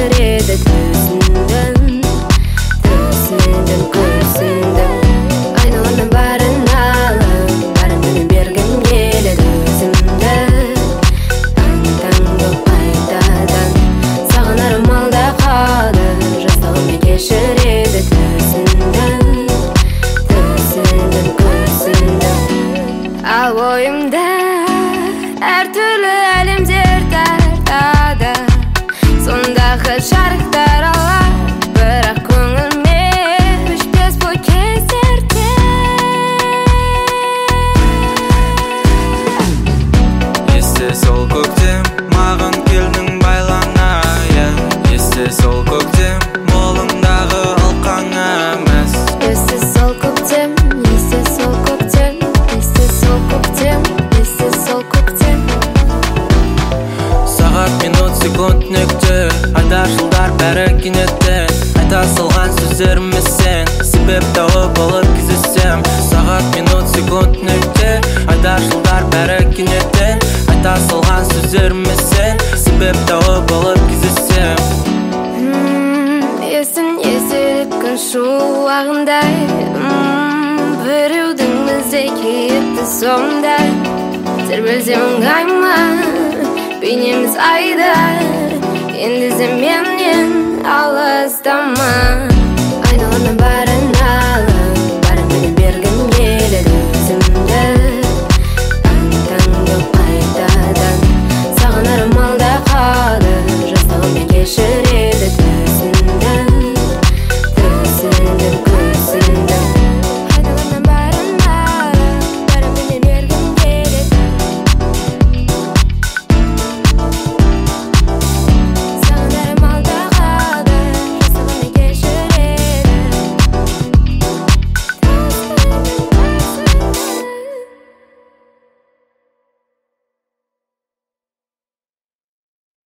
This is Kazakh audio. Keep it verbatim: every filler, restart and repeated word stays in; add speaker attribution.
Speaker 1: kешirеді түсіндім, түсіндім, күрсіндім. Айналамнан барын алып, барын мені бергім келеді өзімді. Аң-таң боп қайтадан сағынарым алда қалды, жастығымды кешіреді түсіндім, түсіндім, күрсіндім. Ал ойымда әртүрлі әлемдер тартады, сондағы жарықтар алар, бірақ көңілме өшпес бұл кездерде.
Speaker 2: Есте сол көктем, маған келдің байлана, есте сол көктем, молыңдағы алқаң емес.
Speaker 1: Есте сол көктем, есте сол көктем, есте сол көктем, есте сол көктем.
Speaker 2: Сағат, минут, секунд, нүкте, айдар жылдар бәрі кенетте. Айта салған сөздеріміз сен, себеп тауып болып кездесем. Сағат, минут, секунд, нүкте, айдар жылдар бәрі кенетте. Айта салған сөздеріміз сен, себеп тауып болып кездесем.
Speaker 1: Есін еселіп күн шуағындай, біреудің біздей кейіпті сондай. Тербелсем ыңғайма, бейнеміз айдар, енді менен алыстама. Айналамнан бары